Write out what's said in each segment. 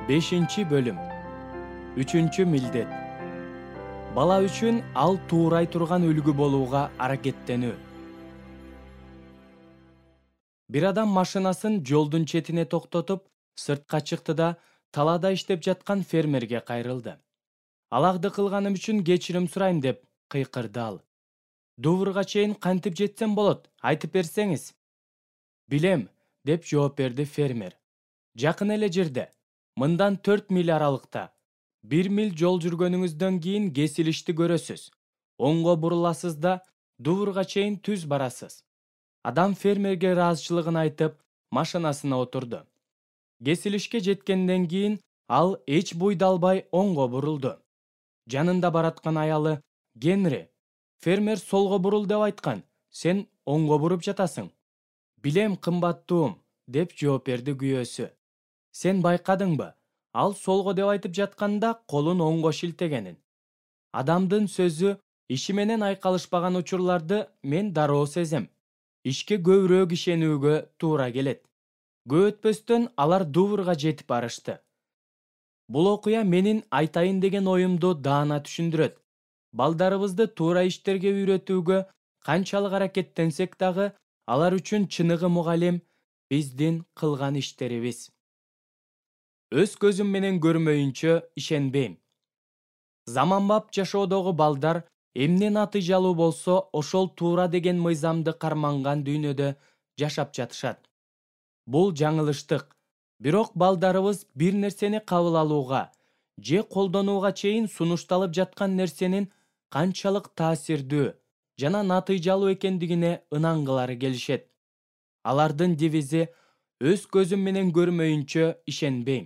Бешинчи бөлүм. Үчүнчү милдет. Бала үчүн ал туурай турган үлгү болууга аракеттенүү. Бир адам машинасын жолдун четине токтотуп, сыртка чыкты да талаада иштеп жаткан фермерге кайрылды. Алагды кылганым үчүн кечирим сурайм деп кыйкырды ал. Дуврга чейин кантип жетсем болот, айтып берсеңиз. Билем, деп жооп берди фермер. Жакын эле жерде, мындан 4 миль аралыкта. 1 миль жол жүргөнүңүздөн кийин кесилишти көрөсүз. Оңго буруласыз да Дуврга чейин түз барасыз. Адам фермерге ыраазычылыгын айтып, машинасына отурду. Кесилишке жеткенден кийин ал эч буйдалбай оңго бурулду. Жанында бараткан аялы: «Генри, фермер солго бурул деп айткан, сен оңго буруп жатасың». «Билем, кымбаттуум», деп жооп берди күйөөсү. «Сен байкадыңбы? Ал солго деп айтып жатканда колун оңго шилтегенин». Адамдын сөзү иши менен айкалышпаган учурларды мен дароо сезем. Ишке көбүрөөк ишенүүгө туура келет. Көп өтпөстөн алар Дуврга жетип барышты. Бул окуя менин айтайын деген оюмду даана түшүндүрөт. Балдарыбызды туура иштерге үйрөтүүгө канчалык аракеттенсек дагы, алар үчүн чыныгы мугалим биздин кылган иштерибиз. Өз көзүм менен көрмөйүнчө ишенбейм. Заманбап жашоодогу балдар эмне натыйжалуу болсо, ошол туура деген мыйзамды карманган дүйнөдө жашап жатышат. Бул жаңылыштык. Бирок балдарыбыз бир нерсени кабыл алууга же колдонууга чейин сунушталып жаткан нерсенин канчалык таасирдүү жана натыйжалуу экендигине ынангылары келишет. Алардын девизи «Өз көзүм менен көрмөйүнчө ишенбейм».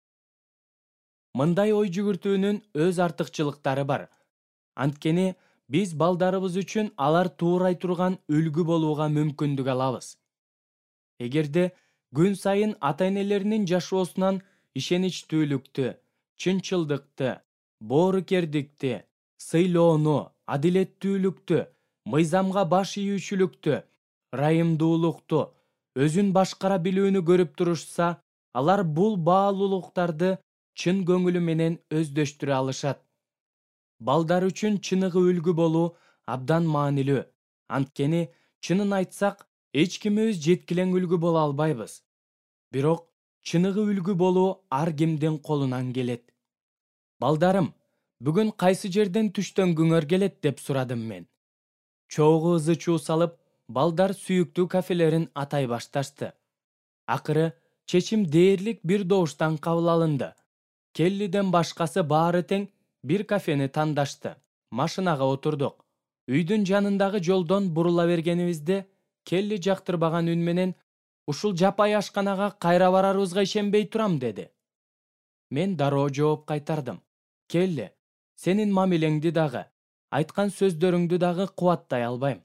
Мындай ой жүгүртүүнүн өз артыкчылыктары бар. Анткени биз балдарыбыз үчүн алар туурай турган үлгү болууга мүмкүндүк алабыз. Эгерде күн сайын ата-энелеринин жашоосунан ишеничтүүлүктү, чынчылдыкты, боорукердикти, сыйлоону, адилеттүүлүктү, мыйзамга баш ийүүчүлүктү, ырайымдуулукту, өзүн башкара билүүнү көрүп турушса, алар бул баалуулуктарды чын көңүлү менен өздөштүрө алышат. Балдар үчүн чыныгы үлгү болуу абдан маанилүү. Анткени, чынын айтсак, эч кимибиз жеткилең үлгү боло албайбыз. Бирок чыныгы үлгү болуу ар кимдин колунан келет. «Балдарым, бүгүн кайсы жерден түштөнгүңөр келет?» деп сурадым мен. Чогуу ызы чуу салып, балдар сүйүктүү кафелерин атай башташты. Акыры чечим дээрлик бир добуштан кабыл алынды. Келлиден башкасы баары тең бир кафени тандашты. Машинага отурдук. Үйдүн жанындагы жолдон бурула бергенибизде Келли жактырбаган үн менен: «Ушул жапай ашканага кайра барарыбызга ишенбей турам», деди. Мен дароо жооп кайтардым. «Келли, сенин мамилеңди дагы, айткан сөздөрүңдү дагы кубаттай албайм».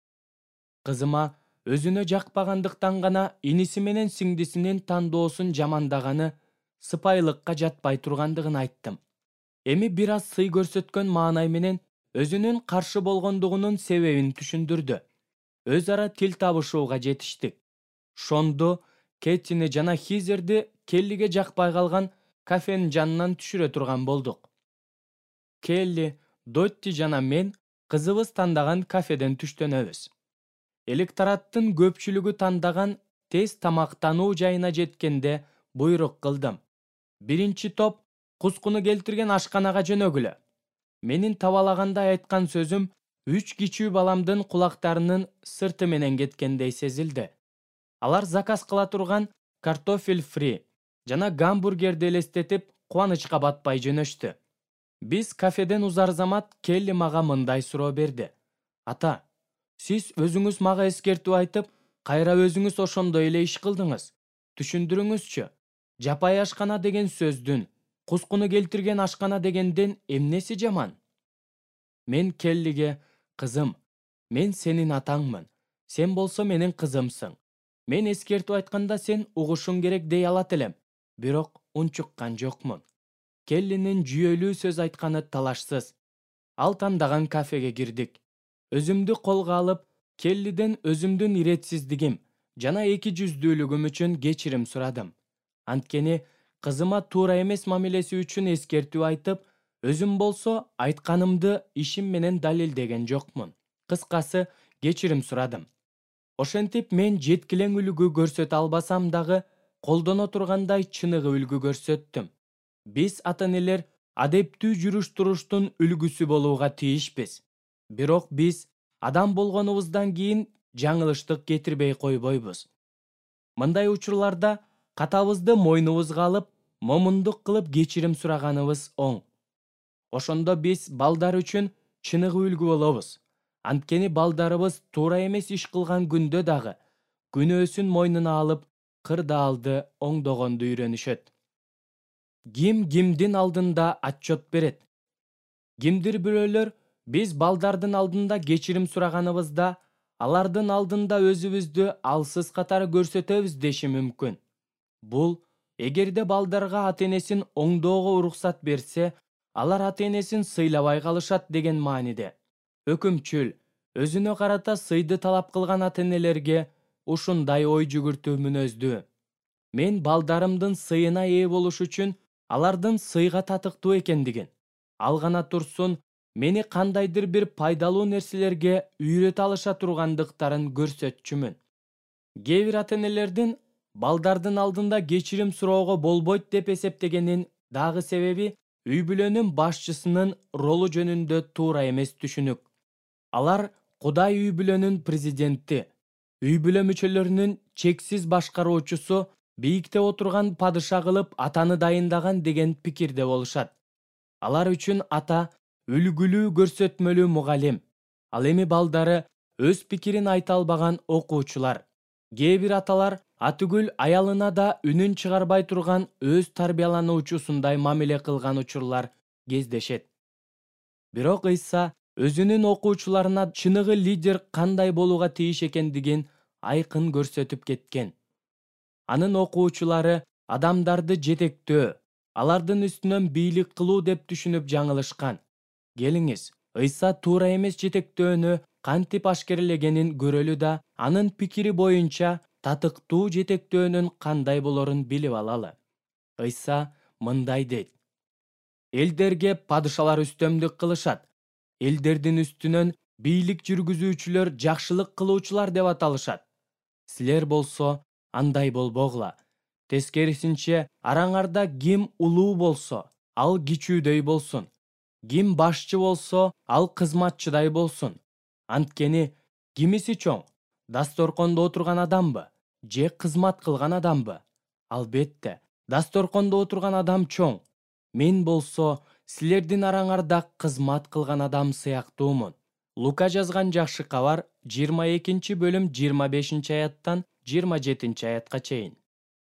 Кызыма өзүнө жакпагандыктан гана иниси менен сиңдисинин тандоосун жамандаганы сыпайылыкка жатпай тургандыгын айттым. Эми бир аз сый көрсөткөн маанай менен өзүнүн каршы болгондугунун себебин түшүндүрдү. Өз ара тил табышууга жетиштик. Шонду, Кеттини жана Хизерди Келлиге жакпай калган кафенин жанынан түшүрө турган болдук. Келли, Дотти жана мен кызыбыз тандаган кафеден түштөнөбүз. Электораттын көпчүлүгү тандаган тез тамактануу жайына жеткенде буйрук кылдым. Биринчи топ кускуну келтирген ашканага жөнөгүлө. Менин табалагандай айткан сөзүм 3 кичүү баламдын кулактарынын сырты менен кеткендей сезилди. Алар заказ кыла турган картофель фри жана гамбургерди элестетип кубанычка батпай жөнөштү. Биз кафеден узар замат Келли мага мындай суроо берди. «Ата, сиз өзүңүз мага эскертүү айтып, кайра өзүңүз ошондой эле иш кылдыңыз. Түшүндүрүңүзчү, жапай ашкана деген сөздүн кускуну келтирген ашкана дегенден эмнеси жаман?» Мен Келлиге: «Кызым, мен сенин атаңмын. Сен болсо менин кызымсың. Мен эскертүү айтканда сен угушуң керек дей алат элем, бирок унчуккан жокмун». Келлинин жүйөлүү сөз айтканы талашсыз. Ал тандаган кафеге кирдик. Өзүмдү колго алып, Келлиден өзүмдүн иретсиздигим жана эки жүздүүлүгүм үчүн кечирим сурадым. Анткени кызыма туура эмес мамилеси үчүн эскертүү айтып, өзүм болсо айтканымды ишим менен далилдеген жокмун. Кыскасы, кечирим сурадым. Ошентип мен жеткилең үлгү көрсөтө албасам дагы, колдоно тургандай чыныгы үлгү көрсөттүм. Биз ата-энелер адептүү жүрүш-туруштун үлгүсү болууга тийишпиз. Бирок биз адам болгонубуздан кийин жаңылыштык кетирбей койбойбуз. Мындай учурларда катабызды мойнубузга алып, момундук кылып кечирим сураганыбыз оң. Ошондо биз балдар үчүн чыныгы үлгү болобуз. Анткени балдарыбыз туура эмес иш кылган күндө дагы күнөөсүн мойнуна алып, кырдаалды оңдогонду үйрөнүшөт. Ким кимдин алдында отчет берет? Кимдир бирөөлөр биз балдардын алдында кечирим сураганыбызда, алардын алдында өзүбүздү алсыз катары көрсөтөбүз деши мүмкүн. Бул эгерде балдарга ата-энесин оңдоого уруксат берсе, алар ата-энесин сыйлабай калышат деген мааниде. Өкүмчүл өзүнө карата сыйды талап кылган ата-энелерге ушундай ой жүгүртүү мүнөздүү. Мен балдарымдын сыйына ээ болуш үчүн алардын сыйга татыктуу экендигин, ал гана турсун мени кандайдыр бир пайдалуу нерселерге үйрөтө алыша тургандыктарын көрсөтчүмүн. Кээ бир ата-энелердин балдардын алдында кечирим суроого болбойт деп эсептегенин дагы себеби үй бүлөнүн башчысынын ролу жөнүндө туура эмес түшүнүк. Алар Кудай үй бүлөнүн президенти, үй бүлө мүчөлөрүнүн чексиз башкаруучусу, бийикте отурган падыша кылып атаны дайындаган деген пикирде болушат. Алар үчүн ата үлгүлүү көрсөтмөлүү мугалим. Ал эми балдары өз пикирин айта албаган окуучулар. Кээ бир аталар атүгүл аялына да үнүн чыгарбай турган өз тарбиялануучусундай мамиле кылган учурлар кездешет. Бирок Ыйса өзүнүн окуучуларына чыныгы лидер кандай болууга тийиш экендигин айкын көрсөтүп кеткен. Анын окуучулары адамдарды жетектөө, алардын үстүнөн бийлик кылуу деп түшүнүп жаңылышкан. Келиңиз, Ыйса туура эмес жетектөөнү кантип ашкерлегенин көрөлү да, анын пикири боюнча татыктуу жетектөөнүн кандай болорун билип алалы. Ыйса мындай дейт: элдерге падышалар үстөмдүк кылышат. Элдердин үстүнөн бийлик жүргүзүүчүлөр жакшылык кылуучулар деп аталышат. Силер болсо андай болбогула. Тескерисинче, араңарда ким улуу болсо, ал кичүүдөй болсун. Ким башчы болсо, ал кызматчыдай болсун. Анткени кимиси чоң, дасторкондо отурган адамбы, же кызмат кылган адамбы? Албетте, дасторкондо отурган адам чоң. Мен болсо силердин араңарда кызмат кылган адам сыяктуумун. Лука жазган жакшы кабар 22-бөлүм 25-аяттан 27-аятка чейин.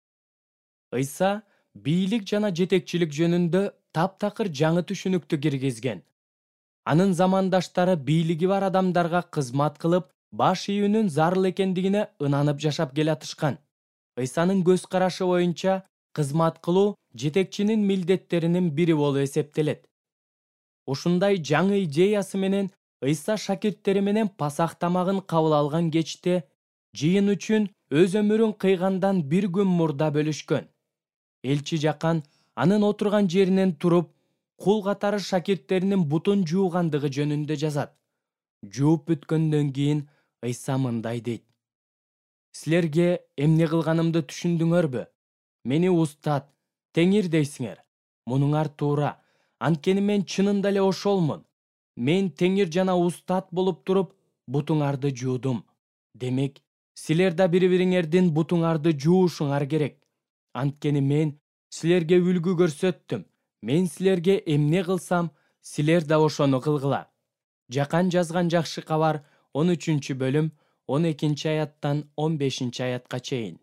Ыйса бийлик жана жетекчилик жөнүндө таптакыр жаңы түшүнүктү киргизген. Анын замандаштары бийлиги бар адамдарга кызмат кылып, баш ийүүнүн зарыл экендигине ынанып жашап келатышкан. Ыйсанын көз карашы боюнча кызмат кылуу жетекчинин милдеттеринин бири болуп эсептелет. Ушундай жаңы идеясы менен Ыйса шакирттери менен пасах тамагын кабыл алган кечте жыйын үчүн өз өмүрүн кыйгандан бир күн мурда бөлүшкөн. Элчи Жакан анын отурган жеринен туруп, кул катары шакирттеринин бутун жуугандыгы жөнүндө жазат. Жууп бүткөндөн кийин Ыйса мындай дейт: силерге эмне кылганымды түшүндүңөрбү? Мени устат, теңир дейсиңер. Мунуңар туура, анткени мен чынында эле ошолмун. Мен теңир жана устат болуп туруп, бутуңарды жуудум. Демек, силер да бири-бириңердин бутуңарды жуушуңар керек. Анткени мен силерге үлгү көрсөттүм. Мен силерге эмне кылсам, силер да ошону кылгыла. Жакан жазган жакшы кабар 13-бөлүм 12-аяттан 15-аятка чейин.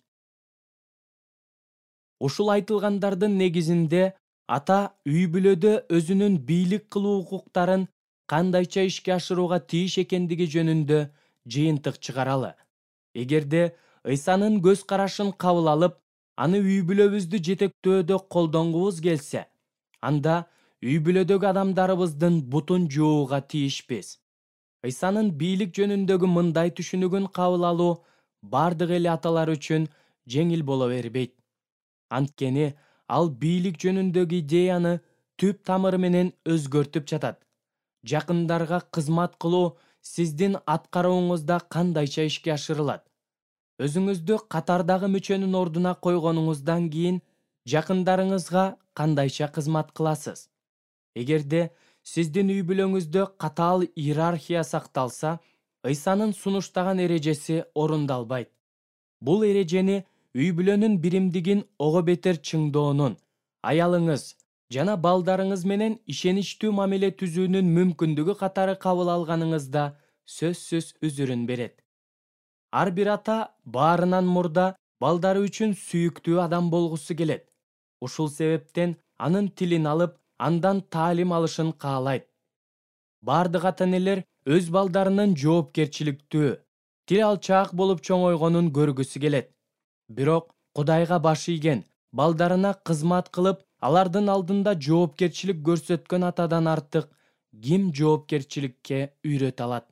Ушул айтылгандардын негизинде ата үй бүлөдө өзүнүн бийлик кылуу укуктарын кандайча ишке ашырууга тийиш экендиги жөнүндө жыйынтык чыгаралы. Эгерде Ыйсанын көз карашын кабыл алып, аны үй бүлөбүздү жетектөөдө колдонгубуз келсе, анда үй бүлөдөгү адамдарыбыздын бутун жууга тийишпиз. Ыйсанын бийлик жөнүндөгү мындай түшүнүгүн кабыл алуу бардык эле аталар үчүн жеңил боло бербейт. Анткени ал бийлик жөнүндөгү идеяны түп тамыры менен өзгөртүп жатат. Жакындарга кызмат кылуу сиздин аткарууңузда кандайча ишке ашырылат? Өзүңүздү катардагы мүчөнүн ордуна койгонуңуздан кийин жакындарыңызга кандайча кызмат кыласыз? Эгерде сиздин үй бүлөңүздө катаал иерархия сакталса, Ыйсанын сунуштаган эрежеси орундалбайт. Бул эрежени үй бүлөнүн биримдигин ого бетер чыңдоонун, аялыңыз жана балдарыңыз менен ишеничтүү мамиле түзүүнүн мүмкүндүгү катары кабыл алганыңызда сөзсүз үзүрүн берет. Ар бир ата баарынан мурда балдары үчүн сүйүктүү адам болгусу келет. Ушул себептен анын тилин алып, андан таалим алышын каалайт. Бардык ата-энелер өз балдарынын жоопкерчиликтүү, тил алчаак болуп чоңойгонун көргүсү келет. Бирок Кудайга баш ийген, балдарына кызмат кылып, алардын алдында жоопкерчилик көрсөткөн атадан артык ким жоопкерчиликке үйрөтө алат?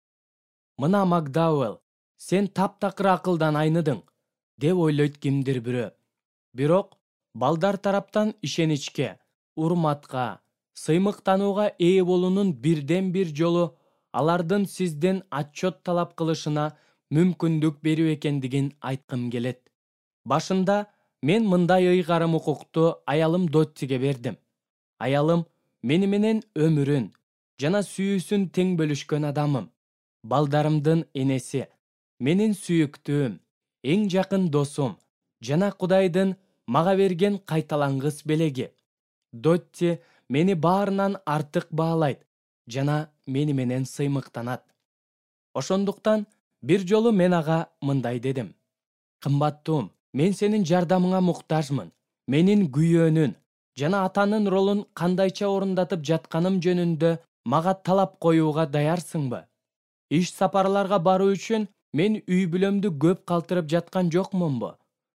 Мына Макдауэлл, сен таптакыр акылдан айныдың, деп ойлойт кимдир бирөө. Бирок балдар тараптан ишеничке, урматка, сыймыктанууга ээ болуунун бирден бир жолу алардын сизден отчет талап кылышына мүмкүндүк берүү экендигин айткым келет. Башында мен мындай ыйгарым укукту аялым Доттиге бердим. Аялым мени менен өмүрүн жана сүйүүсүн тең бөлүшкөн адамым. Балдарымдын энеси, менин сүйүктүүм, эң жакын досум жана Кудайдын мага берген кайталангыс белеги. Дотти мени баарынан артык баалайт жана мени менен сыймыктанат. Ошондуктан бир жолу мен ага мындай дедим: кымбаттуум, мен сенин жардамыңа муктажмын. Менин күйөөнүн жана атанын ролун кандайча орундатып жатканым жөнүндө мага талап коюуга даярсыңбы? Иш сапарларга баруу үчүн мен үй бүлөмдү көп калтырып жаткан жокмунбу?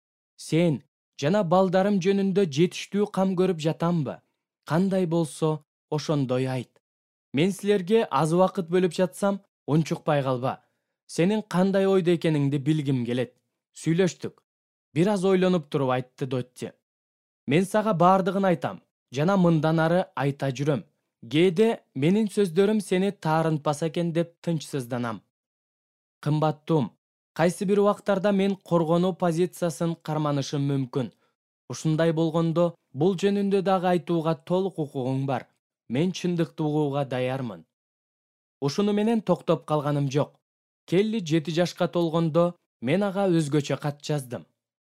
Сен жана балдарым жөнүндө жетиштүү кам көрүп жатамбы? Кандай болсо, ошондой айт. Мен силерге аз убакыт бөлүп жатсам, унчукпай калба. Сенин кандай ойдо экениңди билгим келет. Сүйлөштүк. Бир аз ойлонуп туруп айтты Дотти. Мен сага бардыгын айтам жана мындан ары айта жүрөм. Кээде менин сөздөрүм сени таарынтпаса экен деп тынчсызданам. Кымбаттуум, кайсы бир убактарда мен коргонуу позициясын карманышым мүмкүн. Ушундай болгондо бул жөнүндө дагы айтууга толук укугуң бар. Мен чындыкты угууга даярмын. Ушуну менен токтоп калганым жок. Келли 7 жашка толгондо мен ага өзгөчө кат жаздым.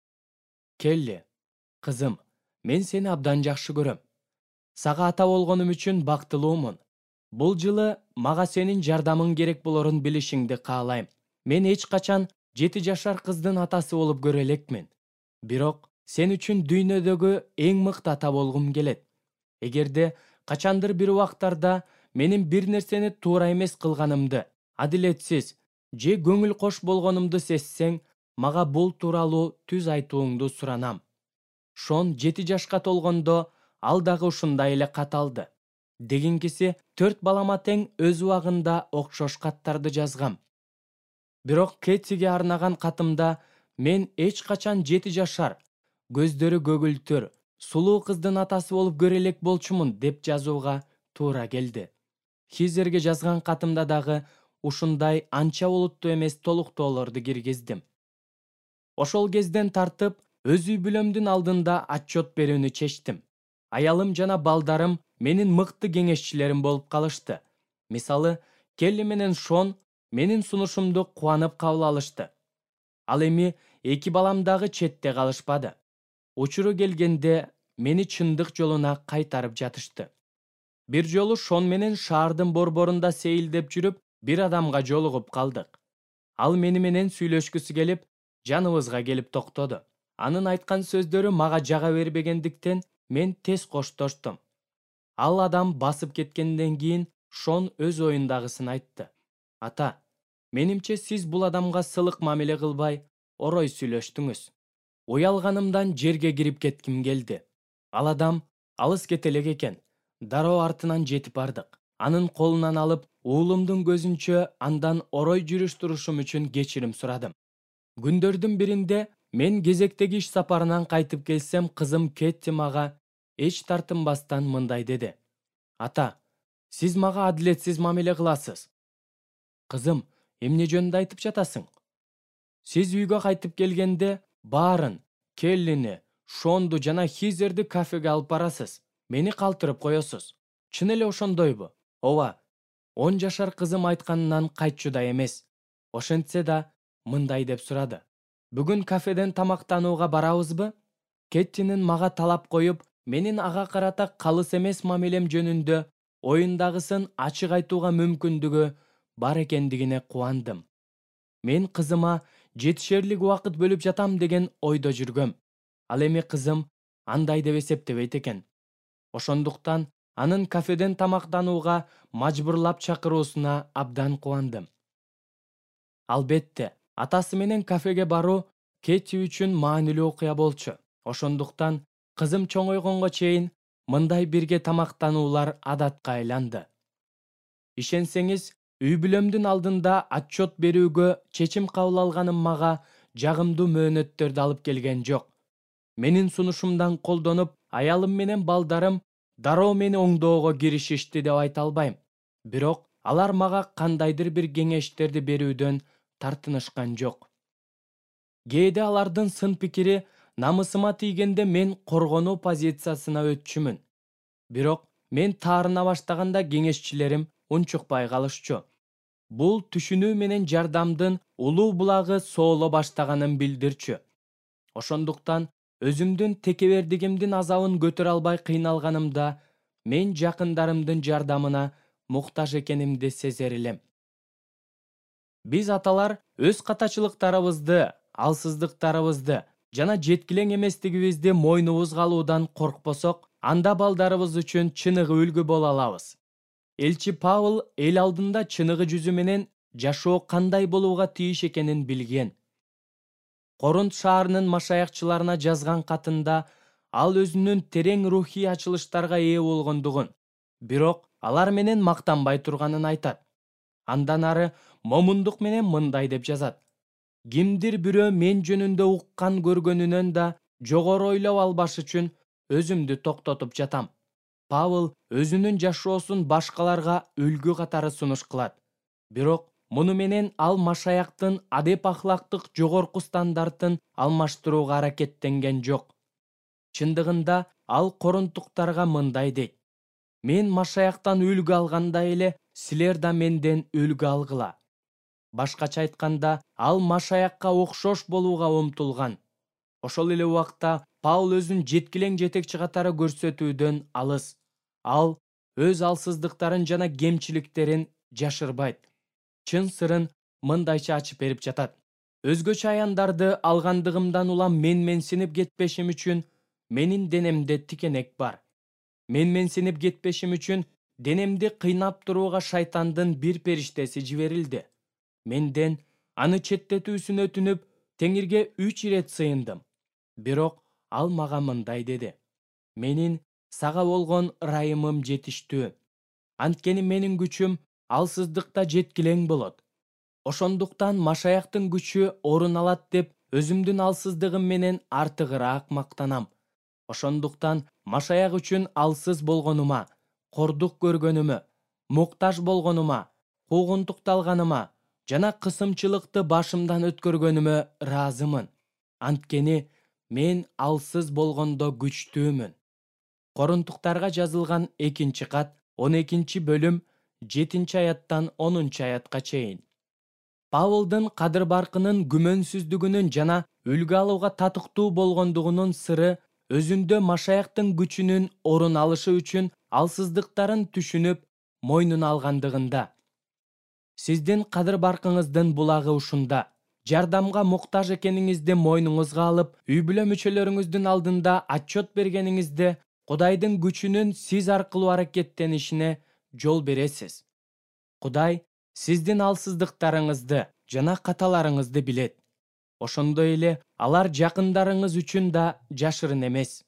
Келли, кызым, мен сени абдан жакшы көрөм. Сага ата болгонум үчүн бактылуумун. Бул жылы мага сенин жардамың керек болорун билишиңди каалайм. Мен эч качан 7 жашар кыздын атасы болуп көрө элекмин. Бирок сен үчүн дүйнөдөгү эң мыкты ата болгум келет. Эгерде качандыр бир убактарда менин бир нерсени туура эмес кылганымды, адилетсиз же көңүл кош болгонумду сезсең, мага бул тууралуу түз айтууңду суранам. Шон 7 жашка толгондо ал дагы ушундай эле кат алды. Дегенкиси 4 балама тең өз убагында окшош каттарды жазгам. Бирок Кэтиге арнаган катымда мен эч качан 7 жашар, көздөрү көгүлтүр, сулуу кыздын атасы болуп көрө элек болчумун деп жазууга туура келди. Хизерге жазган катымда дагы ушундай анча олуттуу эмес толуктоолорду киргиздим. Ошол кезден тартып өз үй бүлөмдүн алдында отчет берүүнү чечтим. Аялым жана балдарым менин мыкты кеңешчилерим болуп калышты. Мисалы, Келли менен Шон менин сунушумду кубанып кабыл алышты. Ал эми 2 балам дагы четте калышпады. Учуру келгенде мени чындык жолуна кайтарып жатышты. Бир жолу Шон менен шаардын борборунда сейилдеп жүрүп, бир адамга жолугуп калдык. Ал мени менен сүйлөшкүсү келип, жаныбызга келип токтоду. Анын айткан сөздөрү мага жага бербегендиктен мен тез коштоштум. Ал адам басып кеткенден кийин Шон өз оюндагысын айтты. Ата, менимче сиз бул адамга сылык мамиле кылбай, орой сүйлөштүңүз. Уялганымдан жерге кирип кетким келди. Ал адам алыс кете элек экен. Дароо артынан жетип бардык. Анын колунан алып, уулумдун көзүнчө андан орой жүрүш турушум үчүн кечирим сурадым. Күндөрдүн биринде Мен кезектеги иш сапарынан кайтып келсем, кызым Кетти мага эч тартынбастан мындай деди: «Ата, сиз мага адилетсиз мамиле кыласыз». «Кызым, эмне жөнүндө айтып жатасың? Сиз үйгө кайтып келгенде баарын, Келлини, Шонду жана Хизерди кафеге алып барасыз. Мени калтырып коесуз. Чын эле ошондойбу?» Ооба, 10 жашар кызым айтканынан кайтчудай эмес. Ошентсе да мындай деп сурады: «Бүгүн кафеден тамактанууга барабызбы?» Кеттинин мага талап коюп, менин ага карата калыс эмес мамилем жөнүндө оюндагысын ачык айтууга мүмкүндүгү бар экендигине кубандым. Мен кызыма жетишерлик убакыт бөлүп жатам деген ойдо жүргөм. Ал эми кызым андай деп эсептебейт экен. Ошондуктан анын кафеден тамактанууга мажбурлап чакыруусуна абдан кубандым. Албетте, атасы менен кафеге баруу Кетти үчүн маанилүү окуя болчу. Ошондуктан кызым чоңойгонго чейин мындай бирге тамактануулар адатка айланды. Ишенсеңиз, үй бүлөмдүн алдында отчет берүүгө чечим кабыл алганым мага жагымдуу мөөнөттөрдү алып келген жок. Менин сунушумдан колдонуп, аялым менен балдарым дароо мени оңдоого киришишти деп айта албайм. Бирок алар мага кандайдыр бир кеңештерди берүүдөн тартынышкан жок. Кээде алардын сын пикири намысыма тийгенде мен коргонуу позициясына өтчүмүн. Бирок мен таарына баштаганда кеңешчилерим унчукпай калышчу. Бул түшүнүү менен жардамдын улуу булагы сооло баштаганын билдирчү. Ошондуктан өзүмдүн текебердигимдин азабын көтөрө албай кыйналганымда мен жакындарымдын жардамына муктаж экенимди сезер элем. Биз аталар өз катачылыктарыбызды, алсыздыктарыбызды жана жеткилең эместигибизди мойнубузга алуудан коркпосок, анда балдарыбыз үчүн чыныгы үлгү боло алабыз. Элчи Павыл эл алдында чыныгы жүзү менен жашоо кандай болууга тийиш экенин билген. Корунт шаарынын машаякчыларына жазган катында ал өзүнүн терең рухий ачылыштарга ээ болгондугун, бирок алар менен мактанбай турганын айтат. Андан ары момундук менен мындай деп жазат: «Кимдир бирөө мен жөнүндө уккан көргөнүнөн да жогору ойлоп албаш үчүн өзүмдү токтотуп жатам». Павыл өзүнүн жашоосун башкаларга үлгү катары сунуш кылат. Бирок муну менен ал машаяктын адеп ахлактык жогорку стандартын алмаштырууга аракеттенген жок. Чындыгында ал корунттуктарга мындай дейт: «Мен машаяктан үлгү алгандай эле силер да менден үлгү алгыла». Башкача айтканда, ал машаякка окшош болууга умтулган. Ошол эле убакта Паул өзүн жеткилең жетекчи катары көрсөтүүдөн алыс. Ал өз алсыздыктарын жана кемчиликтерин жашырбайт. Чын сырын мындайча ачып берип жатат: «Өзгөчө аяндарды алгандыгымдан улам менсинип кетпешим үчүн менин денемде тикенек бар. Менсинип кетпешим үчүн денемди кыйнап турууга шайтандын бир периштеси жиберилди. Менден аны четтетүүсүн өтүнүп, Теңирге 3 ирет сыйындым. Бирок ал мага мындай деди: «Менин сага болгон ырайымым жетиштүү. Анткени менин күчүм алсыздыкта жеткилең болот. Ошондуктан машаяктын күчү орун алат деп өзүмдүн алсыздыгым менен артыгыраак мактанам. Ошондуктан машаяк үчүн алсыз болгонума, кордук көргөнүмө, муктаж болгонума, куугунтукталганыма жана кысымчылыкты башымдан өткөргөнүмө ыраазымын. Анткени мен алсыз болгондо күчтүүмүн». Корунттуктарга жазылган 2-кат 12-бөлүм 7-аяттан 10-аятка чейин. Павылдын кадыр-баркынын күмөнсүздүгүнүн жана үлгү алууга татыктуу болгондугунун сыры өзүндө машаяктын күчүнүн орун алышы үчүн алсыздыктарын түшүнүп, мойнуна алгандыгында. Сиздин кадыр-баркыңыздын булагы ушунда. Жардамга муктаж экениңизди мойнуңузга алып, үй бүлө мүчөлөрүңүздүн алдында отчет бергениңизде Кудайдын күчүнүн сиз аркылуу аракеттенишине жол бересиз. Кудай сиздин алсыздыктарыңызды жана каталарыңызды билет. Ошондой эле алар жакындарыңыз үчүн да жашырын эмес.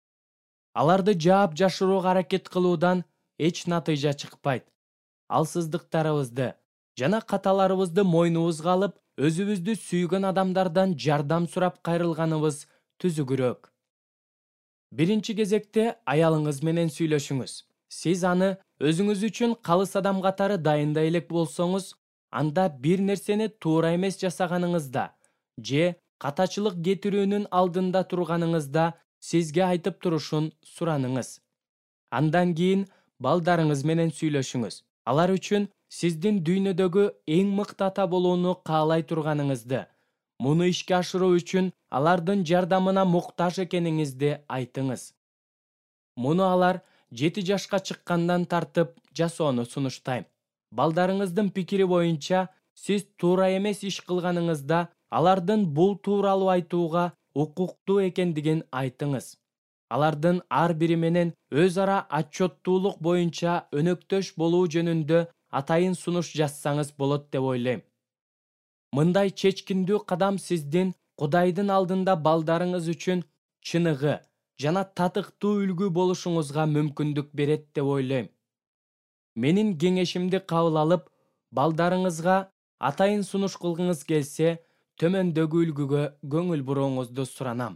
Аларды жаап жашырууга аракет кылуудан эч натыйжа чыкпайт. Алсыздыктарыбызды жана каталарыбызды мойнубузга алып, өзүбүздү сүйгөн адамдардан жардам сурап кайрылганыбыз түзүгүрөөк. Биринчи кезекте аялыңыз менен сүйлөшүңүз. Сиз аны өзүңүз үчүн калыс адам катары дайындай элек болсоңуз, анда бир нерсени туура эмес жасаганыңызда же катачылык кетирүүнүн алдында турганыңызда сизге айтып турушун сураныңыз. Андан кийин балдарыңыз менен сүйлөшүңүз. Алар үчүн сиздин дүйнөдөгү эң мыкты ата болууну каалай турганыңызды, муну ишке ашыруу үчүн алардын жардамына муктаж экениңизди айтыңыз. Муну алар 7 жашка чыккандан тартып жасоону сунуштайм. Балдарыңыздын пикири боюнча, сиз туура эмес иш кылганыңызда алардын бул тууралуу айтууга укуктуу экендигин айтыңыз. Алардын ар бири менен өз ара отчеттуулук боюнча өнөктөш болуу жөнүндө атайын сунуш жазсаңыз болот деп ойлойм. Мындай чечкиндүү кадам сиздин Кудайдын алдында балдарыңыз үчүн чыныгы жана татыктуу үлгү болушуңузга мүмкүндүк берет деп ойлойм. Менин кеңешимди кабыл алып, балдарыңызга атайын сунуш кылгыңыз келсе, төмөндөгү үлгүгө көңүл бурууңузду суранам.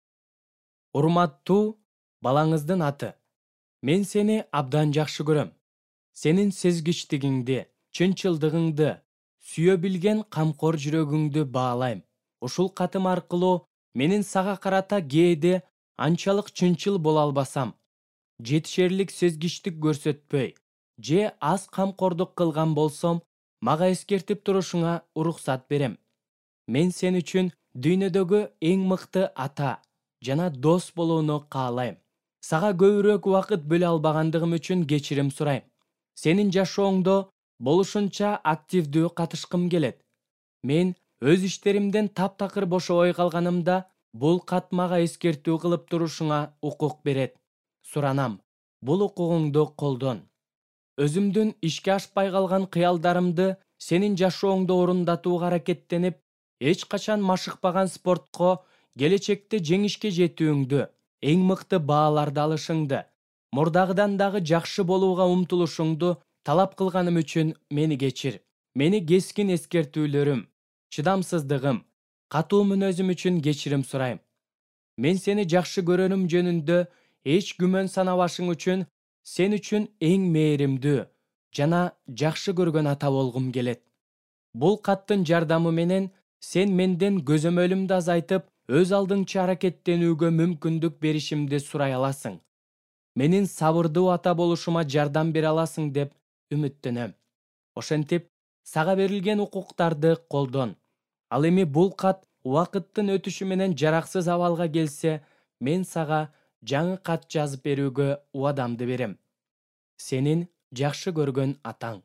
Урматтуу балаңыздын аты. Мен сени абдан жакшы көрөм. Сенин сезгичтигиңди, чынчылдыгыңды, сүйө билген камкор жүрөгүңдү баалайм. Ушул катым аркылуу менин сага карата кээде анчалык чынчыл боло албасам, жетишерлик сезгичтик көрсөтпөй же аз камкордук кылган болсом, мага эскертип турушуңа уруксат берем. Мен сен үчүн дүйнөдөгү эң мыкты ата жана дос болууну каалайм. Сага көбүрөөк убакыт бөлө албагандыгым үчүн кечирим сурайм. Сенин жашооңдо болушунча активдүү катышкым келет. Мен өз иштеримден таптакыр бошобой калганымда, бул кат мага эскертүү кылып турушуңа укук берет. Суранам, бул укугуңду колдон. Өзүмдүн ишке ашпай калган кыялдарымды сенин жашооңдо орундатууга аракеттенип, эч качан машыкпаган спортко келечекте жеңишке жетүүңдү, эң мыкты бааларды алышыңды, мурдагыдан дагы жакшы болууга умтулушуңду талап кылганым үчүн мени кечир. Мени кескин эскертүүлөрүм, чыдамсыздыгым, катуу мүнөзүм үчүн кечирим сурайм. Мен сени жакшы көрөрүм жөнүндө эч күмөн санабашың үчүн сен үчүн эң мээримдүү жана жакшы көргөн ата болгум келет. Бул каттын жардамы менен сен менден көзөмөлүмдү азайтып, өз алдыңча аракеттенүүгө мүмкүндүк беришимди сурай аласың. Менин сабырдуу ата болушума жардам бере аласың деп үмүттөнөм. Ошентип, сага берилген укуктарды колдон. Ал эми бул кат убакыттын өтүшү менен жараксыз абалга келсе, мен сага жаңы кат жазып берүүгө убадамды берем. Сенин жакшы көргөн атаң.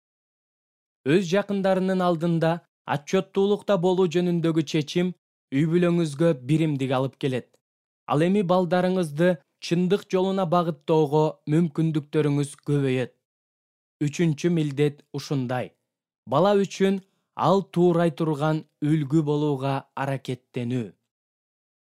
Өз жакындарынын алдында отчеттуулукта болуу жөнүндөгү чечим үй бүлөңүзгө биримдик алып келет. Ал эми балдарыңызды чындык жолуна багыттоого мүмкүндүктөрүңүз көбөйөт. Үчүнчү милдет ушундай. Бала үчүн ал туурай турган үлгү болууга аракеттенүү.